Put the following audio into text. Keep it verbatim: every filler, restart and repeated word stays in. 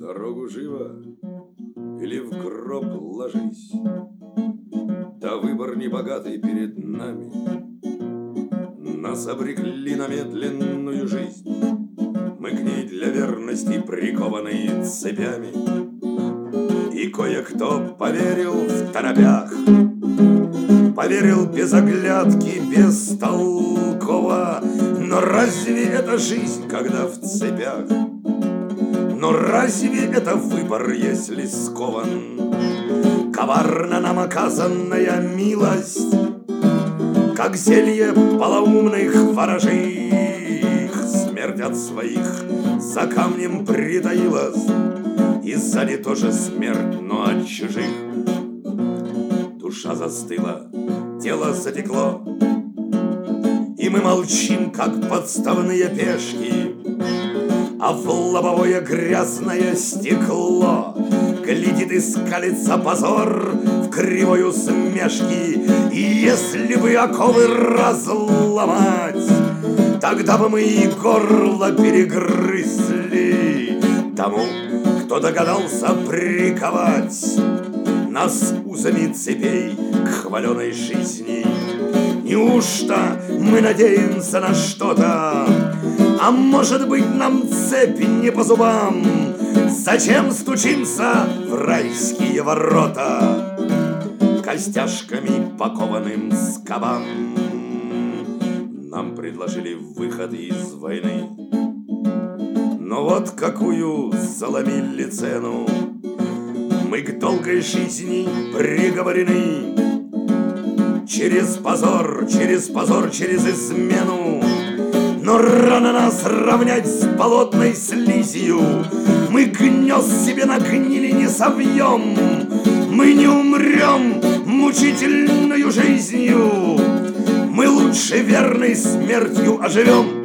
дорогу живо или в гроб ложись. Да выбор небогатый перед нами. Нас обрекли на медленную жизнь. Мы к ней для верности прикованы цепями. И кое-кто поверил в торопях, поверил без оглядки, бестолково. Но разве это жизнь, когда в цепях? Но разве это выбор, если скован? Коварна нам оказанная милость, как зелье полоумных ворожих. Смерть от своих за камнем притаилась, и сзади тоже смерть, но от чужих. Душа застыла, тело затекло, и мы молчим, как подставные пешки. А в лобовое грязное стекло глядит и скалится позор в кривой усмешки. И если бы оковы разломать, тогда бы мы и горло перегрызли тому, кто догадался приковать нас узами цепей к хваленой жизни. Неужто мы надеемся на что-то? А может быть, нам цепь не по зубам? Зачем стучимся в райские ворота костяшками покованным скобам? Нам предложили выход из войны, но вот какую заломили цену. Мы к долгой жизни приговорены. Через позор, через позор, через измену. Но рано нас равнять с болотной слизью. Мы гнезд себе на гнили не совьем. Мы не умрем мучительною жизнью. Мы лучше верной смертью оживем.